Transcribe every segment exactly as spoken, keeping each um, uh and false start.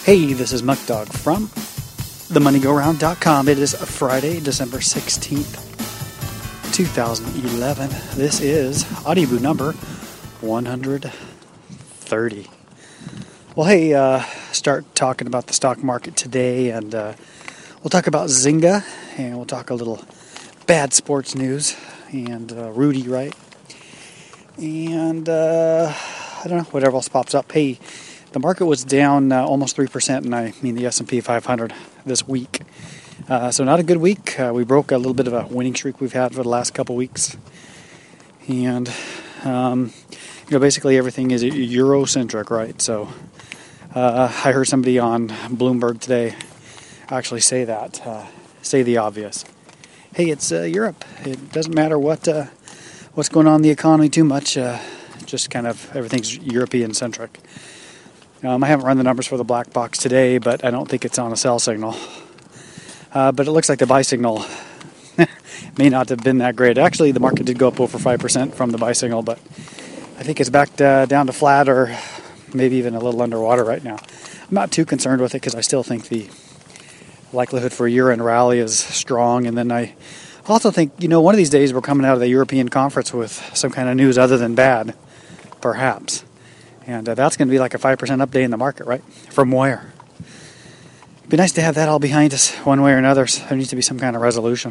Hey, this is Muck Dog from the money go round dot com. It is Friday, December sixteenth, two thousand eleven. This is Audioboo number one hundred thirty. Well, hey, uh, start talking about the stock market today, and uh, we'll talk about Zynga, and we'll talk a little bad sports news, and uh, Rudy, right? And uh, I don't know, whatever else pops up. Hey, the market was down uh, almost three percent, and I mean the S and P five hundred this week. Uh, so not a good week. Uh, we broke a little bit of a winning streak we've had for the last couple weeks. And, um, you know, basically everything is Eurocentric, right? So uh, I heard somebody on Bloomberg today actually say that, uh, say the obvious. Hey, it's uh, Europe. It doesn't matter what uh, what's going on in the economy too much. Uh, just kind of everything's European-centric. Um, I haven't run the numbers for the black box today, but I don't think it's on a sell signal. Uh, but it looks like the buy signal may not have been that great. Actually, the market did go up over five percent from the buy signal, but I think it's back uh, down to flat or maybe even a little underwater right now. I'm not too concerned with it because I still think the likelihood for a year-end rally is strong. And then I also think, you know, one of these days we're coming out of the European conference with some kind of news other than bad, perhaps. And uh, that's going to be like a five percent update in the market, right? From where? It'd be nice to have that all behind us one way or another. So there needs to be some kind of resolution.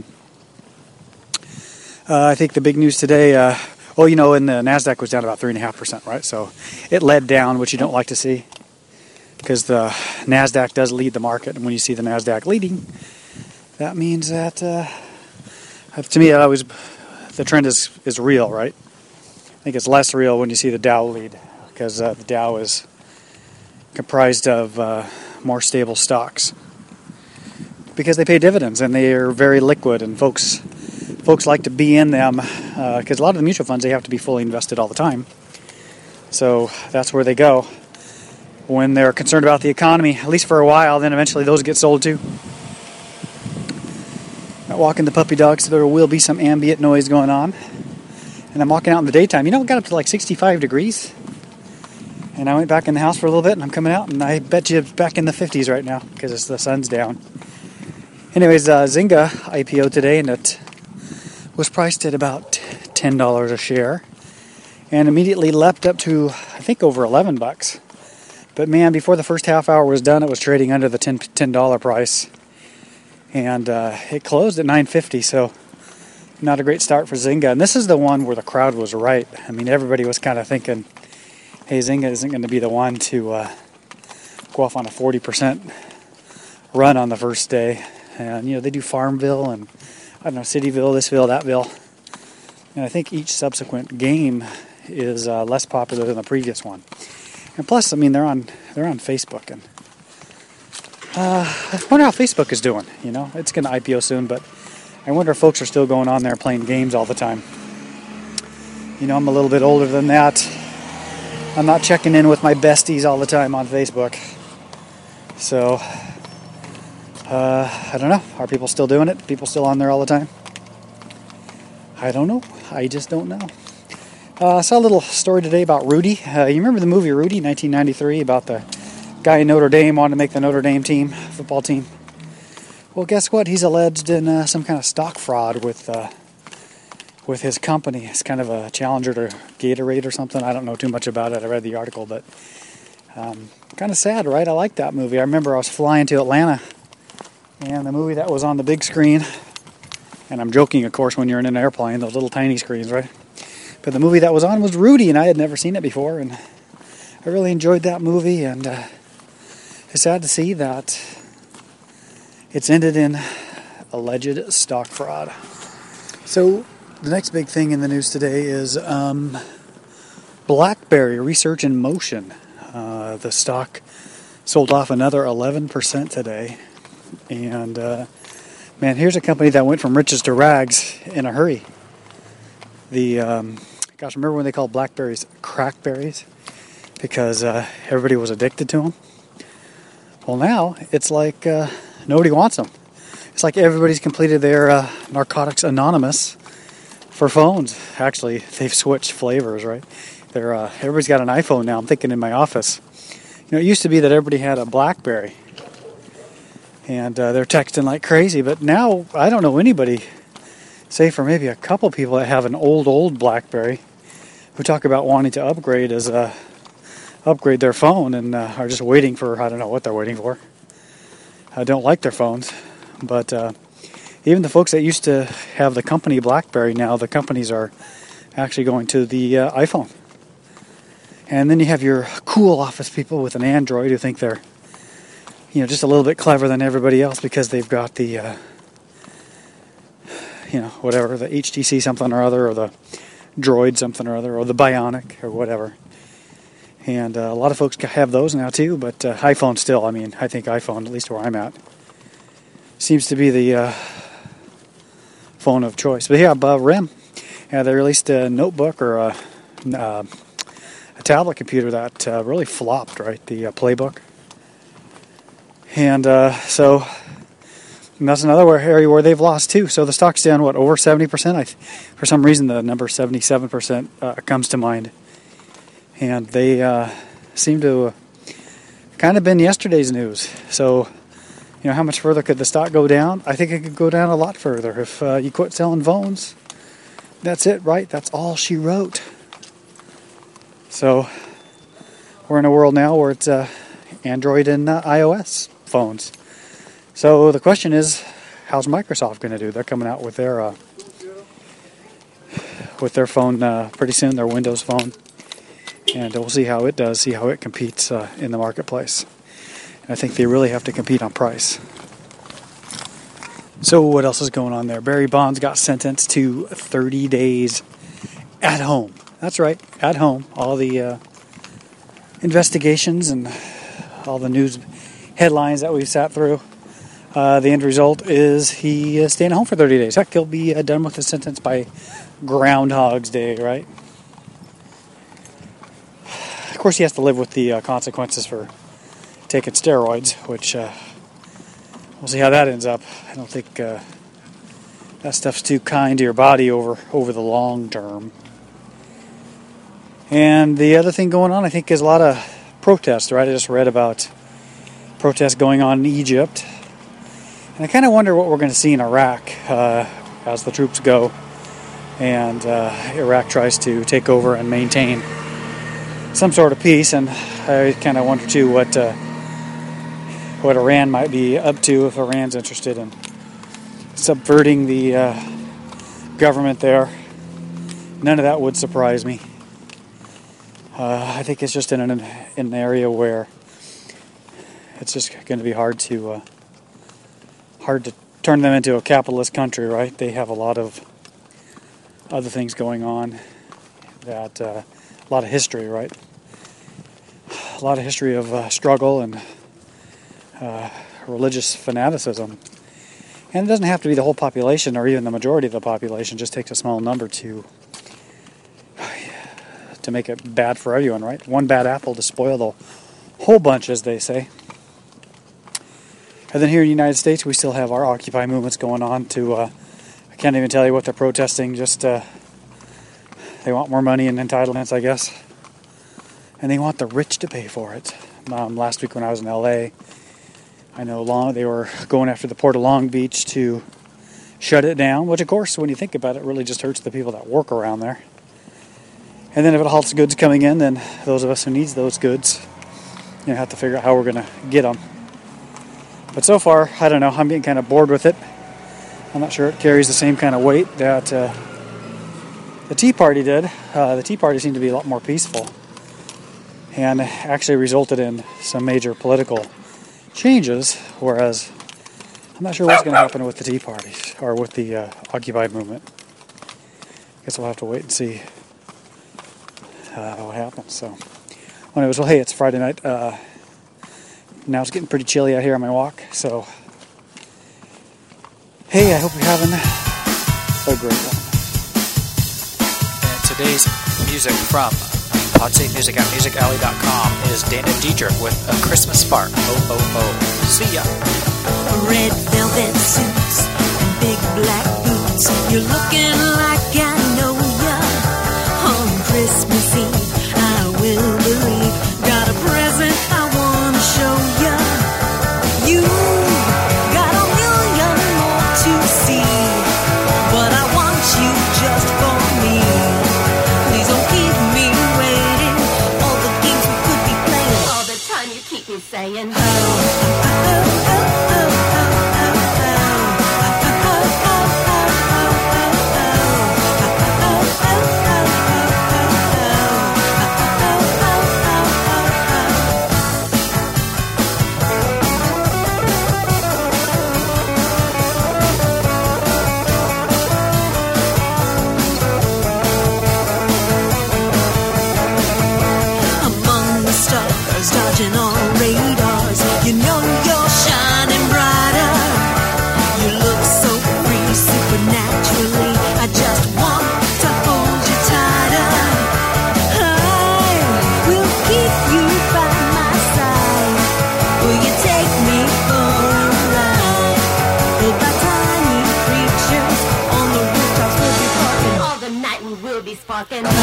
Uh, I think the big news today, uh, oh, you know, and the NASDAQ was down about three point five percent, right? So it led down, which you don't like to see, because the NASDAQ does lead the market. And when you see the NASDAQ leading, that means that, uh, to me, it always, the trend is, is real, right? I think it's less real when you see the Dow lead, because uh, the Dow is comprised of uh, more stable stocks because they pay dividends and they are very liquid, and folks folks like to be in them because uh, a lot of the mutual funds, they have to be fully invested all the time. So that's where they go when they're concerned about the economy, at least for a while. Then eventually those get sold too. Not walking the puppy dog, so there will be some ambient noise going on. And I'm walking out in the daytime. You know, it got up to like sixty-five degrees. And I went back in the house for a little bit, and I'm coming out, and I bet you back in the fifties right now because the sun's down. Anyways, uh, Zynga I P O today, and it was priced at about ten dollars a share, and immediately leapt up to, I think, over eleven bucks. But man, before the first half hour was done, it was trading under the ten dollars price, and uh, it closed at nine fifty. So not a great start for Zynga. And this is the one where the crowd was right. I mean, everybody was kind of thinking, hey, Zynga isn't going to be the one to uh, go off on a forty percent run on the first day. And, you know, they do Farmville and, I don't know, Cityville, thisville, thatville. And I think each subsequent game is uh, less popular than the previous one. And plus, I mean, they're on they're on Facebook. And uh, I wonder how Facebook is doing. You know, it's going to I P O soon, but I wonder if folks are still going on there playing games all the time. You know, I'm a little bit older than that. I'm not checking in with my besties all the time on Facebook. So, uh, I don't know. Are people still doing it? People still on there all the time? I don't know. I just don't know. Uh, I saw a little story today about Rudy. Uh, you remember the movie Rudy, nineteen ninety-three, about the guy in Notre Dame wanted to make the Notre Dame team, football team? Well, guess what? He's alleged in uh, some kind of stock fraud with Uh, with his company. It's kind of a challenger to Gatorade or something. I don't know too much about it. I read the article, but um, kind of sad, right? I like that movie. I remember I was flying to Atlanta, and the movie that was on the big screen, and I'm joking, of course, when you're in an airplane, those little tiny screens, right? But the movie that was on was Rudy, and I had never seen it before, and I really enjoyed that movie, and uh, it's sad to see that it's ended in alleged stock fraud. So, the next big thing in the news today is um, BlackBerry research in motion. Uh, the stock sold off another eleven percent today. And, uh, man, here's a company that went from riches to rags in a hurry. The, um, gosh, remember when they called BlackBerries crackberries? Because uh, everybody was addicted to them? Well, now it's like uh, nobody wants them. It's like everybody's completed their uh, Narcotics Anonymous for phones. Actually, they've switched flavors, right? They're uh, everybody's got an iPhone now. I'm thinking in my office, You know, it used to be that everybody had a BlackBerry, and uh, they're texting like crazy. But now I don't know anybody, save for maybe a couple people that have an old, old BlackBerry, who talk about wanting to upgrade as a upgrade their phone and uh, are just waiting for, I don't know what they're waiting for. I don't like their phones, but uh, even the folks that used to have the company BlackBerry, now the companies are actually going to the uh, iPhone. And then you have your cool office people with an Android who think they're, you know, just a little bit clever than everybody else because they've got the, uh, you know, whatever, the H T C something or other, or the Droid something or other, or the Bionic or whatever. And uh, a lot of folks have those now too, but uh, iPhone still, I mean, I think iPhone, at least where I'm at, seems to be the uh, phone of choice. But yeah, uh, RIM, yeah, they released a notebook or a, uh, a tablet computer that uh, really flopped, right, the uh, Playbook. And uh, so and that's another area where they've lost too. So the stock's down, what, over seventy percent? I, for some reason, the number seventy-seven percent uh, comes to mind. And they uh, seem to uh, kind of been yesterday's news. So, you know, how much further could the stock go down? I think it could go down a lot further if uh, you quit selling phones. That's it, right? That's all she wrote. So, we're in a world now where it's uh, Android and uh, iOS phones. So the question is, how's Microsoft going to do? They're coming out with their uh, with their phone uh, pretty soon, their Windows phone. And we'll see how it does, see how it competes uh, in the marketplace. And I think they really have to compete on price. So what else is going on there? Barry Bonds got sentenced to thirty days at home. That's right, at home. All the uh, investigations and all the news headlines that we've sat through. Uh, the end result is he is staying at home for thirty days. Heck, he'll be uh, done with his sentence by Groundhog's Day, right? Of course, he has to live with the uh, consequences for taking steroids, which uh, we'll see how that ends up. I don't think uh, that stuff's too kind to your body over, over the long term. And the other thing going on, I think, is a lot of protests, right? I just read about protests going on in Egypt. And I kind of wonder what we're going to see in Iraq uh, as the troops go and uh, Iraq tries to take over and maintain some sort of peace. And I kind of wonder too what uh, what Iran might be up to, if Iran's interested in subverting the uh, government there. None of that would surprise me. Uh, I think it's just in an, in an area where it's just going to be hard to uh, hard to turn them into a capitalist country, right? They have a lot of other things going on, that uh, a lot of history, right? A lot of history of uh, struggle and uh, religious fanaticism. And it doesn't have to be the whole population or even the majority of the population. It just takes a small number to to make it bad for everyone, right? One bad apple to spoil the whole bunch, as they say. And then here in the United States, we still have our Occupy movements going on to, uh, I can't even tell you what they're protesting, just uh, they want more money and entitlements, I guess. And they want the rich to pay for it. Um, last week when I was in L A, I know long, they were going after the Port of Long Beach to shut it down, which of course, when you think about it, really just hurts the people that work around there. And then if it halts goods coming in, then those of us who needs those goods, you know, have to figure out how we're going to get them. But so far, I don't know, I'm getting kind of bored with it. I'm not sure it carries the same kind of weight that uh, the Tea Party did. Uh, the Tea Party seemed to be a lot more peaceful and actually resulted in some major political changes, whereas I'm not sure what's going to happen with the Tea Party or with the uh, Occupy movement. Guess we'll have to wait and see uh, what happens. So, anyways, well, hey, it's Friday night. Uh, now it's getting pretty chilly out here on my walk, so hey, I hope you're having a great one. And today's music from Podsafe Music at music alley dot com is Dana Dietrich with A Christmas Spark. Oh, oh, oh. See ya. Red velvet suits and big black boots. You're looking like I know ya. On Christmas Eve, I will believe. Got a present I want. one you keep me saying, oh, oh, oh, oh, oh, oh, oh, dodging all radars, you know you're shining brighter. You look so free, supernaturally. I just want to hold you tighter. I will keep you by my side. Will you take me for a ride? Built by tiny creatures on the rooftops, we'll be parking all the night. We will be sparking.